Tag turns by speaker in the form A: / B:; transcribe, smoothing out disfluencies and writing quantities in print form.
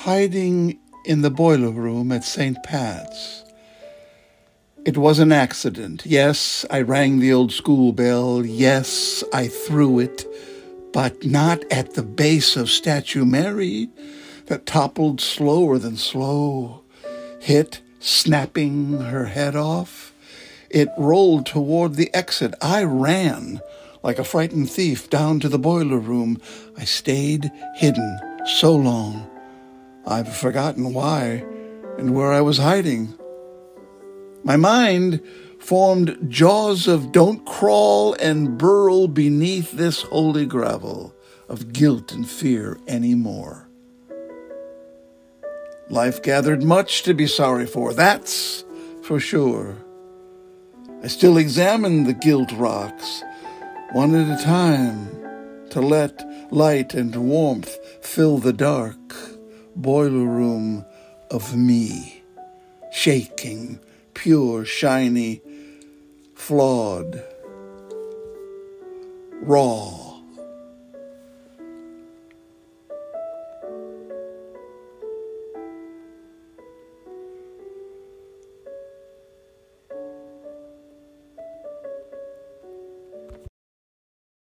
A: hiding in the boiler room at St. Pat's. It was an accident. Yes, I rang the old school bell. Yes, I threw it, but not at the base of Statue Mary, that toppled slower than slow, hit, snapping her head off. It rolled toward the exit. I ran like a frightened thief down to the boiler room. I stayed hidden so long. I've forgotten why and where I was hiding. My mind formed jaws of don't crawl and burrow beneath this holy gravel of guilt and fear anymore. Life gathered much to be sorry for, that's for sure. I still examine the guilt rocks, one at a time, to let light and warmth fill the dark boiler room of me, shaking, pure, shiny, flawed, raw.